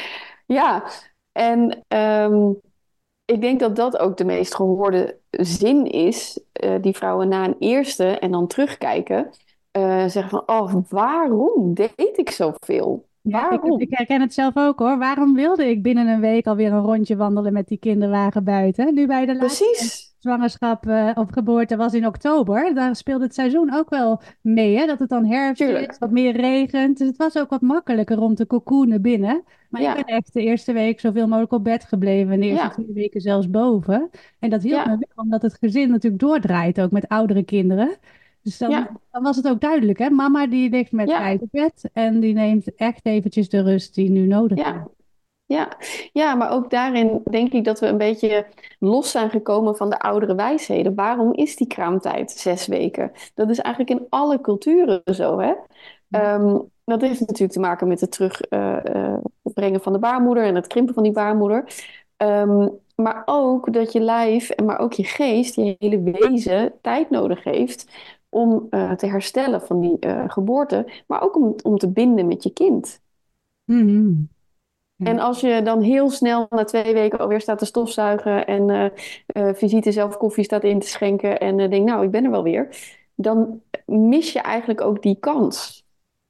Ja, en ehm, ik denk dat dat ook de meest gehoorde zin is, eh, die vrouwen na een eerste en dan terugkijken, eh, zeggen van, oh, waarom deed ik zoveel? Ja, ik, ik Waarom? herken het zelf ook hoor. Waarom wilde ik binnen een week alweer een rondje wandelen met die kinderwagen buiten? Nu bij de laatste Precies, zwangerschap eh, of geboorte was in oktober. Daar speelde het seizoen ook wel mee, hè? Dat het dan herfst is, tuurlijk. wat meer regent. Dus het was ook wat makkelijker om te cocoonen binnen. Maar ik ben Ja, echt de eerste week zoveel mogelijk op bed gebleven. En de eerste ja, twee weken zelfs boven. En dat hielp me ja, wel, omdat het gezin natuurlijk doordraait, ook met oudere kinderen. Dus dan, ja, dan was het ook duidelijk, hè? Mama die ligt met ja, Gijs op bed en die neemt echt eventjes de rust die nu nodig is. ja. Ja, ja, maar ook daarin denk ik dat we een beetje los zijn gekomen van de oudere wijsheden. Waarom is die kraamtijd zes weken? Dat is eigenlijk in alle culturen zo, hè? Ja. Ehm, dat heeft natuurlijk te maken met het terugbrengen van de baarmoeder en het krimpen van die baarmoeder. Ehm, maar ook dat je lijf, en maar ook je geest, je hele wezen tijd nodig heeft om eh, te herstellen van die eh, geboorte, maar ook om, om te binden met je kind. Mhm. En Ja. als je dan heel snel na twee weken alweer staat te stofzuigen en eh eh, visite zelf koffie staat in te schenken en uh, denkt, nou, ik ben er wel weer, dan mis je eigenlijk ook die kans.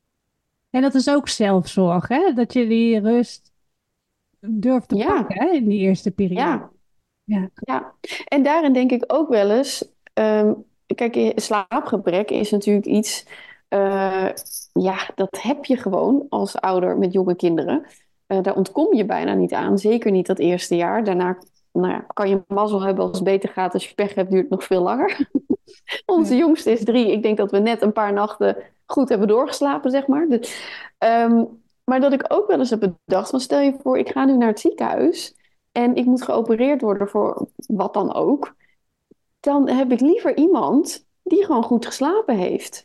En dat is ook zelfzorg, hè? Dat je die rust durft te Ja, pakken, hè? In die eerste periode. ja, Ja. ja. En daarin denk ik ook wel eens, ehm, kijk, eh, slaapgebrek is natuurlijk iets, eh, ja, dat heb je gewoon als ouder met jonge kinderen. Eh, daar ontkom je bijna niet aan, zeker niet dat eerste jaar. Daarna, nou ja, kan je mazzel hebben als het beter gaat. Als je pech hebt, duurt het nog veel langer. Ja. Onze jongste is drie. Ik denk dat we net een paar nachten goed hebben doorgeslapen, zeg maar. Dus, ehm, maar dat ik ook wel eens heb bedacht, van stel je voor, ik ga nu naar het ziekenhuis en ik moet geopereerd worden voor wat dan ook. Dan heb ik liever iemand die gewoon goed geslapen heeft.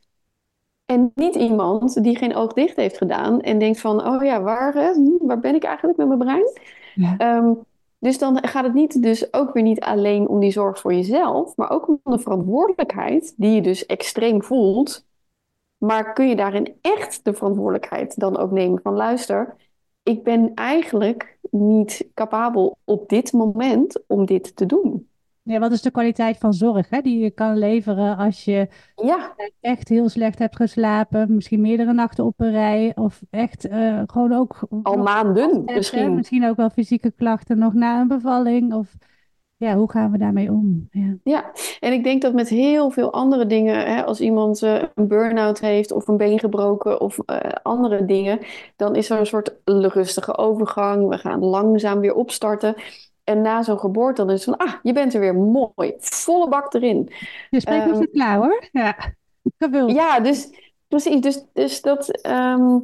En niet iemand die geen oog dicht heeft gedaan en denkt van, oh ja, waar, hè? Hm, waar ben ik eigenlijk met mijn brein? Ja. Ehm, dus dan gaat het niet, dus ook weer niet alleen om die zorg voor jezelf, maar ook om de verantwoordelijkheid die je dus extreem voelt. Maar kun je daarin echt de verantwoordelijkheid dan ook nemen van luister, ik ben eigenlijk niet capabel op dit moment om dit te doen. Ja, wat is de kwaliteit van zorg, hè? Die je kan leveren als je Ja, echt heel slecht hebt geslapen, misschien meerdere nachten op een rij, of echt eh, gewoon ook al nog last maanden hebt, hè? misschien. Misschien ook wel fysieke klachten nog na een bevalling, of ja, hoe gaan we daarmee om? Ja. Ja, en ik denk dat met heel veel andere dingen, hè, als iemand eh, een burn-out heeft of een been gebroken of eh, andere dingen, dan is er een soort rustige overgang. We gaan langzaam weer opstarten. En na zo'n geboorte dan is het van, ah, je bent er weer mooi, volle bak erin. Je spreekt me Ehm, zo klaar hoor. Ja, gevuld. ja, dus precies, dus, dus dat ehm,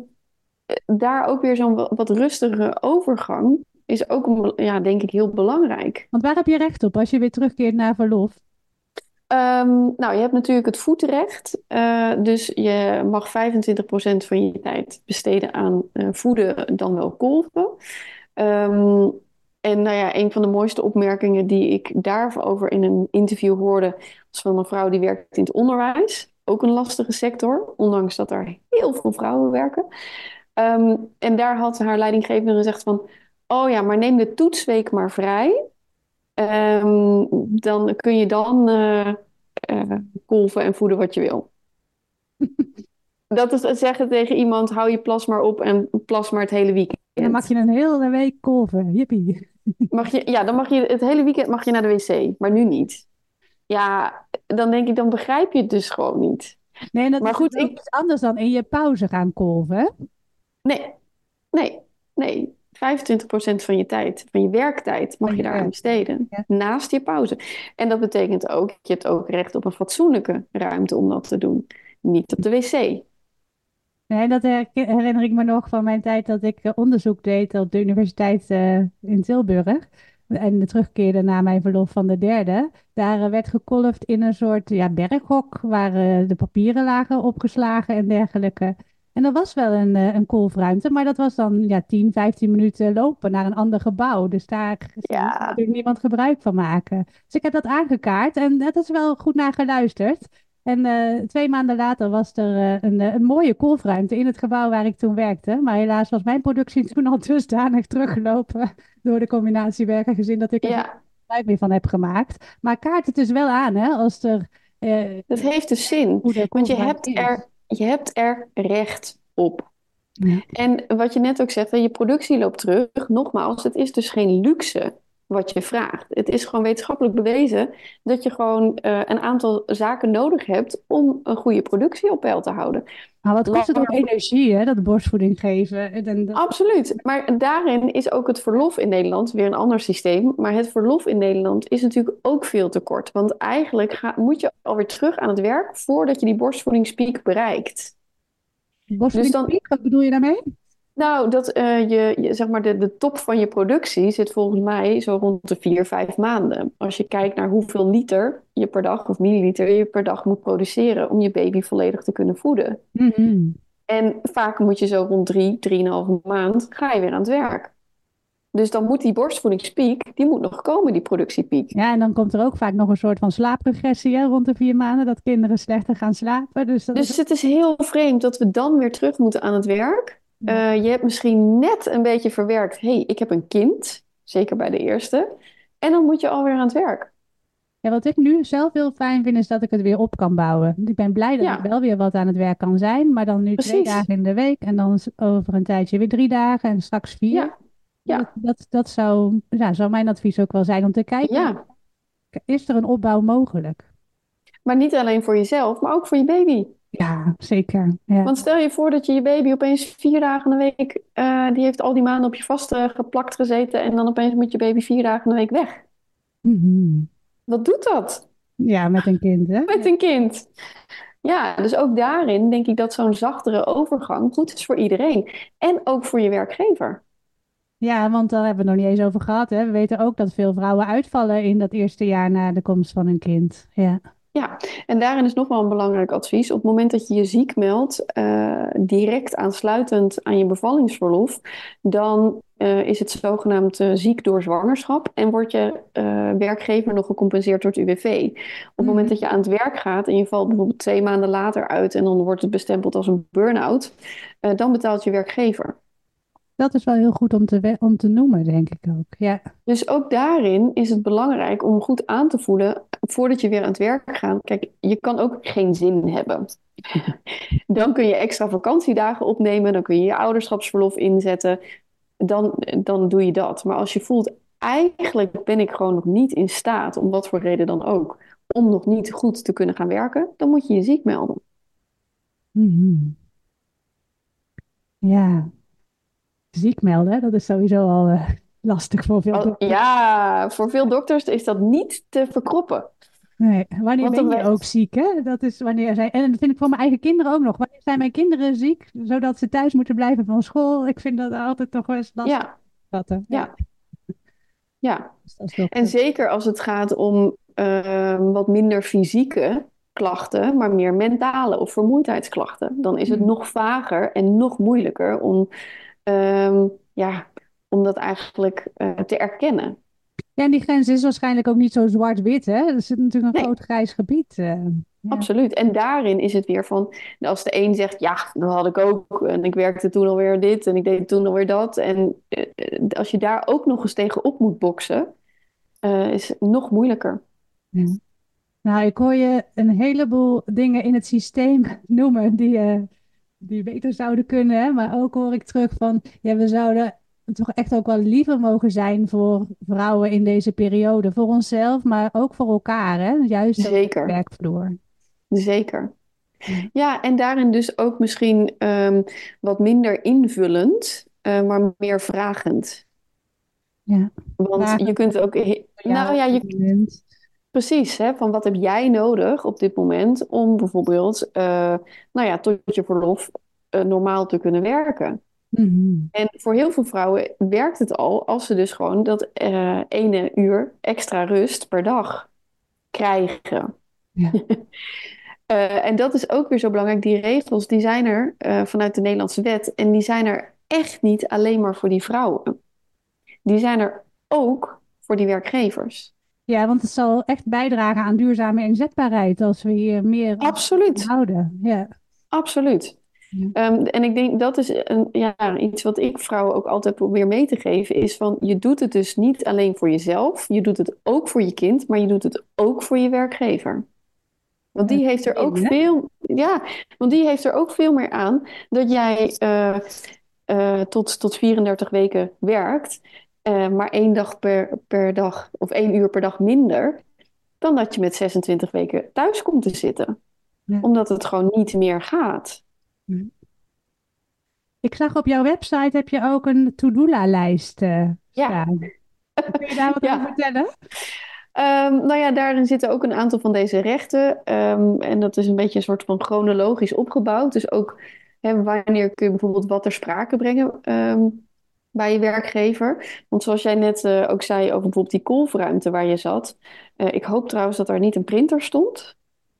daar ook weer zo'n wa- wat rustige overgang is ook, een- ja, denk ik, heel belangrijk. Want waar heb je recht op als je weer terugkeert naar verlof? Ehm, nou, je hebt natuurlijk het voetrecht. Eh, dus je mag vijfentwintig procent van je tijd besteden aan eh, voeden, dan wel kolven. Ehm, en nou ja, een van de mooiste opmerkingen die ik daarover in een interview hoorde, was van een vrouw die werkt in het onderwijs. Ook een lastige sector, ondanks dat er heel veel vrouwen werken. Ehm, en daar had haar leidinggevende gezegd van, oh ja, maar neem de toetsweek maar vrij. Ehm, dan kun je dan eh, eh, kolven en voeden wat je wil. Dat is het zeggen tegen iemand, hou je plas maar op en plas maar het hele En dan mag weekend. je een hele week kolven. Jippie. Mag je, ja, dan mag je het hele weekend mag je naar de wc, maar nu niet. Ja, dan denk ik, dan begrijp je het dus gewoon niet. Nee, en dat Maar is dus goed, ook ik, iets anders dan in je pauze gaan kolven, hè? nee, nee, nee. vijfentwintig procent van je tijd, van je werktijd, mag Van je je daaraan werk. besteden. Ja. Naast je pauze. En dat betekent ook, je hebt ook recht op een fatsoenlijke ruimte om dat te doen. Niet op de wc. Nee, dat her- herinner ik me nog van mijn tijd dat ik eh, onderzoek deed op de universiteit eh, in Tilburg. En terugkeerde na mijn verlof van de derde. Daar eh, werd gekolfd in een soort ja, berghok waar eh, de papieren lagen opgeslagen en dergelijke. En er was wel een, eh, een kolfruimte, maar dat was dan ja, tien, vijftien minuten lopen naar een ander gebouw. Dus daar moest Ja, natuurlijk niemand gebruik van maken. Dus ik heb dat aangekaart en dat is wel goed naar geluisterd. En eh, twee maanden later was er eh, een, eh, een mooie kolfruimte in het gebouw waar ik toen werkte. Maar helaas was mijn productie toen al dusdanig teruggelopen door de combinatie werk en gezin dat ik er geen Ja, gebruik meer van heb gemaakt. Maar kaart het dus wel aan, hè, als er eh, dat heeft dus zin. goede Want je kolfruimte hebt is. er, je hebt er recht op. Ja. En wat je net ook zegt, hè, je productie loopt terug. Nogmaals, het is dus geen luxe wat je vraagt. Het is gewoon wetenschappelijk bewezen dat je gewoon eh, een aantal zaken nodig hebt om een goede productie op peil te houden. Maar wat kost het ook Langer, energie, hè, dat borstvoeding geven? En dan dat... absoluut. Maar daarin is ook het verlof in Nederland weer een ander systeem. Maar het verlof in Nederland is natuurlijk ook veel te kort. Want eigenlijk ga, moet je alweer terug aan het werk voordat je die borstvoedingspiek bereikt. Dus dan, Borstvoedingspiek, wat bedoel je daarmee? nou, dat eh, je, je, zeg maar de, de top van je productie zit volgens mij zo rond de vier, vijf maanden. Als je kijkt naar hoeveel liter je per dag of milliliter je per dag moet produceren om je baby volledig te kunnen voeden. Mhm. En vaak moet je zo rond drie, drieënhalve maand ga je weer aan het werk. Dus dan moet die borstvoedingspiek, die moet nog komen, die productiepiek. Ja, en dan komt er ook vaak nog een soort van slaapregressie, hè, rond de vier maanden, dat kinderen slechter gaan slapen. Dus dat is... Dus het is heel vreemd dat we dan weer terug moeten aan het werk. Ja. Uh, je hebt misschien net een beetje verwerkt, hé, hey, ik heb een kind, zeker bij de eerste. En dan moet je alweer aan het werk. Ja, wat ik nu zelf heel fijn vind, is dat ik het weer op kan bouwen. Ik ben blij dat ik Ja, wel weer wat aan het werk kan zijn, maar dan nu twee precies. dagen in de week en dan over een tijdje weer drie dagen en straks vier. Ja, Dat, ja, dat, dat zou, ja, zou mijn advies ook wel zijn om te kijken, ja. is er een opbouw mogelijk? Maar niet alleen voor jezelf, maar ook voor je baby. Ja, zeker. Ja. Want stel je voor dat je je baby opeens vier dagen in de week, uh, die heeft al die maanden op je vast uh, geplakt gezeten en dan opeens moet je baby vier dagen in de week weg. Mhm. Wat doet dat Ja, met een kind, hè? met een kind? Ja, dus ook daarin denk ik dat zo'n zachtere overgang goed is voor iedereen. En ook voor je werkgever. Ja, want daar hebben we het nog niet eens over gehad, hè? We weten ook dat veel vrouwen uitvallen in dat eerste jaar na de komst van een kind. Ja. Ja, en daarin is nog wel een belangrijk advies. Op het moment dat je je ziek meldt, uh, direct aansluitend aan je bevallingsverlof, dan uh, is het zogenaamd uh, ziek door zwangerschap en wordt je uh, werkgever nog gecompenseerd door het U W V. Op het Mhm. moment dat je aan het werk gaat en je valt bijvoorbeeld twee maanden later uit en dan wordt het bestempeld als een burn-out, uh, dan betaalt je werkgever. Dat is wel heel goed om te, we- om te noemen, denk ik ook. Ja. Dus ook daarin is het belangrijk om goed aan te voelen voordat je weer aan het werk gaat. Kijk, je kan ook geen zin hebben. Dan kun je extra vakantiedagen opnemen, dan kun je je ouderschapsverlof inzetten. Dan, dan doe je dat. Maar als je voelt, eigenlijk ben ik gewoon nog niet in staat, om wat voor reden dan ook, om nog niet goed te kunnen gaan werken, dan moet je je ziek melden. Mhm. Ja, ziek melden, hè, dat is sowieso al eh, lastig voor veel Al- dokters. Ja, voor veel dokters is dat niet te verkroppen. Nee, wanneer Want dan ben je wij- ook ziek, hè? Dat is wanneer zij... En dat vind ik voor mijn eigen kinderen ook nog. Wanneer zijn mijn kinderen ziek, zodat ze thuis moeten blijven van school? Ik vind dat altijd toch wel eens lastig te ja, vatten. Ja, ja, ja. dus als En dokter. zeker als het gaat om ehm, wat minder fysieke klachten, maar meer mentale of vermoeidheidsklachten, dan is het Hm. nog vager en nog moeilijker om, ehm, ja, om dat eigenlijk eh, te erkennen. Ja, en die grens is waarschijnlijk ook niet zo zwart-wit, hè? Er zit natuurlijk een Nee, groot grijs gebied. eh. Ja. absoluut. En daarin is het weer van, als de een zegt, ja, dat had ik ook, en ik werkte toen alweer dit, en ik deed toen alweer dat. En eh, eh, als je daar ook nog eens tegen op moet boksen, eh, is het nog moeilijker. Ja. Nou, ik hoor je een heleboel dingen in het systeem noemen die, eh, die beter zouden kunnen. Hè? Maar ook hoor ik terug van, ja, we zouden toch echt ook wel liever mogen zijn voor vrouwen in deze periode. Voor onszelf, maar ook voor elkaar, hè? Juist ook op de Zeker, werkvloer. zeker. Ja. Ja, en daarin dus ook misschien ehm, wat minder invullend, eh, maar meer vragend. Ja. Want je Vragen kunt ook, he- voor jou nou op ja, dit je, moment. precies, hè, van wat heb jij nodig op dit moment om bijvoorbeeld, eh, nou ja, tot je verlof eh, normaal te kunnen werken. Mhm. En voor heel veel vrouwen werkt het al als ze dus gewoon dat eh, ene uur extra rust per dag krijgen. Ja. Eh, en dat is ook weer zo belangrijk. Die regels die zijn er eh, vanuit de Nederlandse wet. En die zijn er echt niet alleen maar voor die vrouwen. Die zijn er ook voor die werkgevers. Ja, want het zal echt bijdragen aan duurzame inzetbaarheid als we hier meer van Absoluut, houden. Ja. absoluut. Ja. Ehm, en ik denk dat is een, ja, iets wat ik vrouwen ook altijd probeer mee te geven, is van je doet het dus niet alleen voor jezelf, je doet het ook voor je kind, maar je doet het ook voor je werkgever. Want Dat die is heeft er ook slim, hè? veel, ja, want die heeft er ook veel meer aan dat jij eh, eh, tot, tot vierendertig weken werkt, eh, maar één dag per, per dag of één uur per dag minder, dan dat je met zesentwintig weken thuis komt te zitten. Ja. Omdat het gewoon niet meer gaat. Ja. Ik zag op jouw website heb je ook een to-do-lijst eh, Ja, staan. Kun je daar wat over ja. vertellen? Ehm, nou ja, daarin zitten ook een aantal van deze rechten. Ehm, en dat is een beetje een soort van chronologisch opgebouwd. Dus ook hè, wanneer kun je bijvoorbeeld wat ter sprake brengen ehm, bij je werkgever. Want zoals jij net eh, ook zei over bijvoorbeeld die kolfruimte waar je zat. Eh, ik hoop trouwens dat daar niet een printer stond.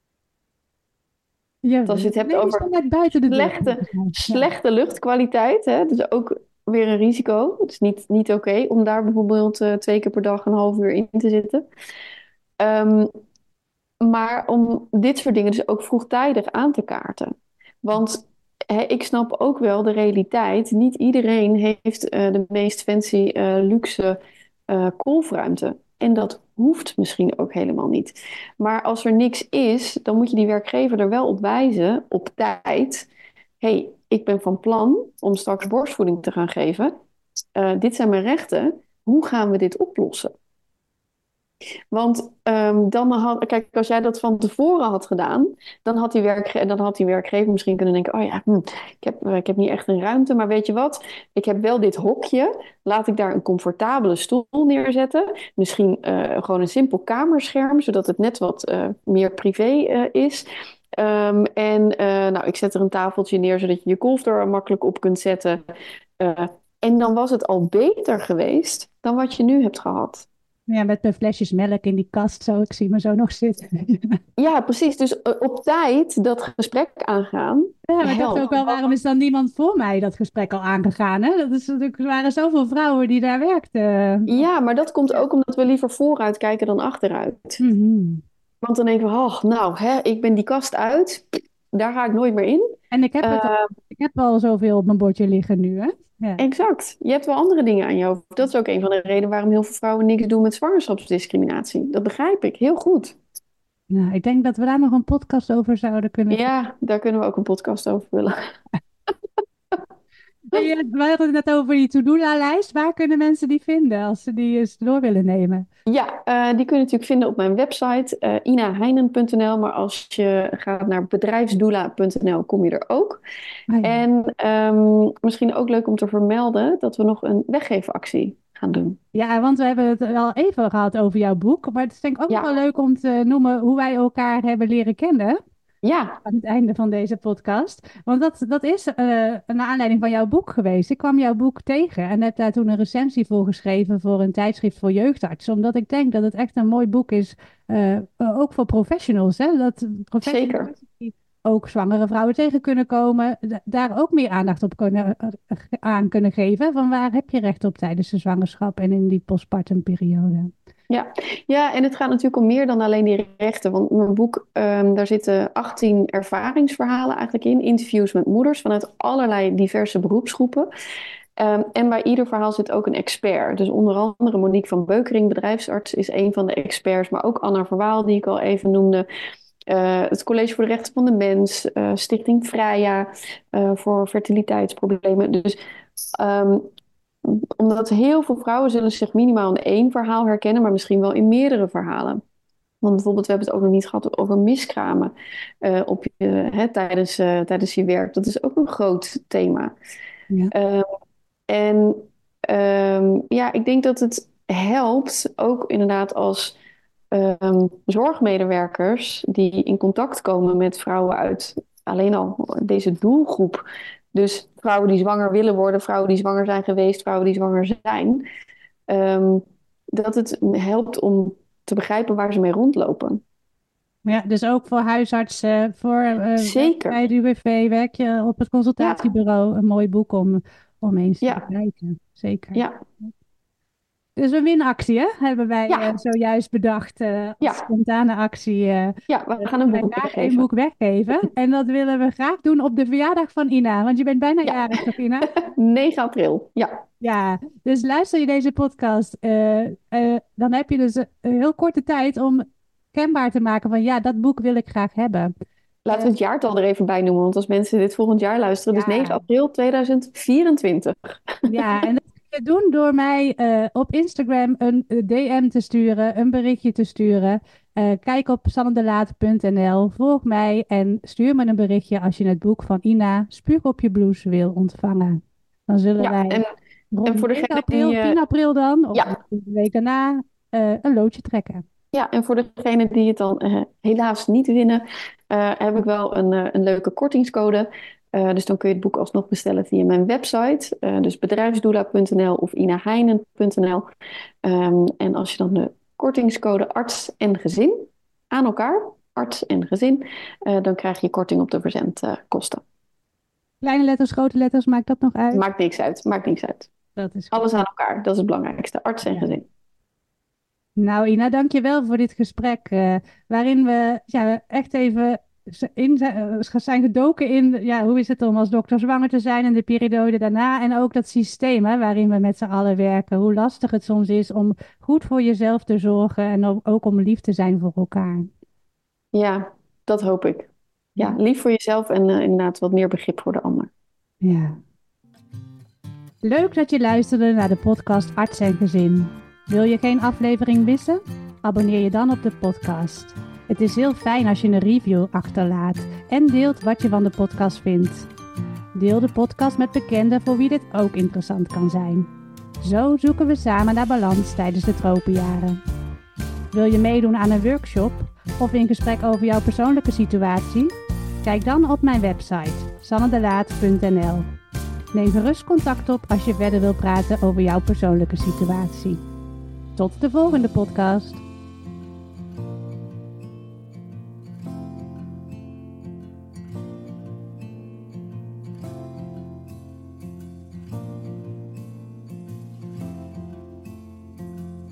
Ja, Want als je het hebt nee, die stond over net buiten de deur, slechte, volgens mij. Ja. slechte luchtkwaliteit, hè, dus ook weer een risico. Het is niet, niet oké om daar bijvoorbeeld eh, twee keer per dag een half uur in te zitten. Ehm, Maar om dit soort dingen dus ook vroegtijdig aan te kaarten. Want hè, ik snap ook wel de realiteit. Niet iedereen heeft eh, de meest fancy, eh, luxe eh kolfruimte. En dat hoeft misschien ook helemaal niet. Maar als er niks is, dan moet je die werkgever er wel op wijzen, op tijd. hey, ik ben van plan om straks borstvoeding te gaan geven. Eh, dit zijn mijn rechten. Hoe gaan we dit oplossen? Want ehm, dan had, kijk, als jij dat van tevoren had gedaan, dan had die, werkge dan had die werkgever misschien kunnen denken: oh ja, hm, ik heb, eh, ik heb niet echt een ruimte, maar weet je wat? Ik heb wel dit hokje. Laat ik daar een comfortabele stoel neerzetten. Misschien eh, gewoon een simpel kamerscherm, zodat het net wat eh, meer privé eh, is. Ehm, en eh, nou, ik zet er een tafeltje neer, zodat je je kolf er makkelijk op kunt zetten. Eh, en dan was het al beter geweest dan wat je nu hebt gehad. Ja, met mijn flesjes melk in die kast, zo. Ik zie me zo nog zitten. Ja, precies. Dus eh, op tijd dat gesprek aangaan Ja, maar ik dacht ook helpt. wel, waarom is dan niemand voor mij dat gesprek al aangegaan? Hè? Dat is natuurlijk, er waren zoveel vrouwen die daar werkten. Ja, maar dat komt ook omdat we liever vooruit kijken dan achteruit. Mhm. Want dan denken we, oh, nou, hè, ik ben die kast uit, daar ga ik nooit meer in. En ik heb het al, Eh, ik heb al zoveel op mijn bordje liggen nu, hè? Ja. exact. Je hebt wel andere dingen aan je hoofd. Dat is ook een van de redenen waarom heel veel vrouwen niks doen met zwangerschapsdiscriminatie. Dat begrijp ik, heel goed. Nou, ik denk dat we daar nog een podcast over zouden kunnen doen. Ja, daar kunnen we ook een podcast over willen. En je- we hadden het net over die to-do-lijst. Waar kunnen mensen die vinden als ze die eens door willen nemen? Ja, eh, die kun je natuurlijk vinden op mijn website uh, ina heinen punt n l. Maar als je gaat naar bedrijfsdoula punt n l kom je er ook. Ah, ja. En ehm, misschien ook leuk om te vermelden dat we nog een weggeefactie gaan doen. Ja, want we hebben het al even gehad over jouw boek. Maar het is denk ik ook nog wel Ja, leuk om te noemen hoe wij elkaar hebben leren kennen. ja, Aan het einde van deze podcast. Want dat, dat is eh naar aanleiding van jouw boek geweest. Ik kwam jouw boek tegen en heb daar toen een recensie voor geschreven voor een tijdschrift voor jeugdartsen. Omdat ik denk dat het echt een mooi boek is, eh, eh, ook voor professionals. Hè? Dat zeker. professionals die ook zwangere vrouwen tegen kunnen komen, da- daar ook meer aandacht op kunnen, eh, aan kunnen geven. Van waar heb je recht op tijdens de zwangerschap en in die postpartumperiode. Ja. Ja, en het gaat natuurlijk om meer dan alleen die rechten. Want in mijn boek, ehm, daar zitten achttien ervaringsverhalen eigenlijk in. Interviews met moeders vanuit allerlei diverse beroepsgroepen. Ehm, en bij ieder verhaal zit ook een expert. Dus onder andere Monique van Beukering, bedrijfsarts, is een van de experts. Maar ook Anna Verwaal, die ik al even noemde. Eh, het College voor de Rechten van de Mens, eh, Stichting Freya eh, voor fertiliteitsproblemen. Dus ehm, omdat heel veel vrouwen zullen zich minimaal in één verhaal herkennen, maar misschien wel in meerdere verhalen. Want bijvoorbeeld, we hebben het ook nog niet gehad over miskramen eh, op je, hè, tijdens, eh, tijdens je werk. Dat is ook een groot thema. Ja. Eh, en ehm, ja, ik denk dat het helpt, ook inderdaad als ehm, zorgmedewerkers die in contact komen met vrouwen uit alleen al deze doelgroep. Dus vrouwen die zwanger willen worden, vrouwen die zwanger zijn geweest, vrouwen die zwanger zijn. ehm, dat het helpt om te begrijpen waar ze mee rondlopen. Ja, dus ook voor huisartsen, voor eh, werk je bij Zeker. het U W V, werk je op het Ja, consultatiebureau. Een mooi boek om, om eens te ja, bekijken. Zeker. ja. Dus een winactie, hè? Hebben wij Ja. uh, zojuist bedacht. Uh, als Ja. spontane actie. Uh, ja, we gaan een boek graag weggeven. een boek weggeven. En dat willen we graag doen op de verjaardag van Ina. Want je bent bijna ja. jarig, toch Ina? negen april, ja. Ja, dus luister je deze podcast. Uh, uh, dan heb je dus een heel korte tijd om kenbaar te maken van ja, dat boek wil ik graag hebben. Laten we het jaartal er even bij noemen, want als mensen dit volgend jaar luisteren, ja. Dus negen april tweeduizend vierentwintig. Ja, en dat kun je doen door mij uh, op Instagram een D M te sturen, een berichtje te sturen. Uh, kijk op sannedelaat punt n l, volg mij en stuur me een berichtje als je het boek van Ina, Spuug op je blouse, wil ontvangen. Dan zullen ja, wij en, en voor degene april, die... Uh, tien april dan, of ja. de week daarna, uh, een loodje trekken. Ja, en voor degene die het dan uh, helaas niet winnen, uh, heb ik wel een, uh, een leuke kortingscode. Uh, dus dan kun je het boek alsnog bestellen via mijn website. Uh, dus bedrijfsdoula punt n l of inaheinen punt n l. Um, en als je dan de kortingscode arts en gezin aan elkaar, arts en gezin, uh, dan krijg je korting op de verzendkosten. Uh, Kleine letters, grote letters, maakt dat nog uit? Maakt niks uit, maakt niks uit. Dat is goed. Alles aan elkaar, dat is het belangrijkste. Arts en ja. gezin. Nou Ina, dank je wel voor dit gesprek, uh, waarin we ja, echt even in zijn, zijn gedoken in ja, hoe is het om als dokter zwanger te zijn en de periode daarna. En ook dat systeem hè, waarin we met z'n allen werken. Hoe lastig het soms is om goed voor jezelf te zorgen en ook om lief te zijn voor elkaar. Ja, dat hoop ik. Ja, lief voor jezelf en uh, inderdaad wat meer begrip voor de ander. Ja. Leuk dat je luisterde naar de podcast Arts en Gezin. Wil je geen aflevering missen? Abonneer je dan op de podcast. Het is heel fijn als je een review achterlaat en deelt wat je van de podcast vindt. Deel de podcast met bekenden voor wie dit ook interessant kan zijn. Zo zoeken we samen naar balans tijdens de tropenjaren. Wil je meedoen aan een workshop of in gesprek over jouw persoonlijke situatie? Kijk dan op mijn website sannedelaat punt n l. Neem gerust contact op als je verder wil praten over jouw persoonlijke situatie. Tot de volgende podcast.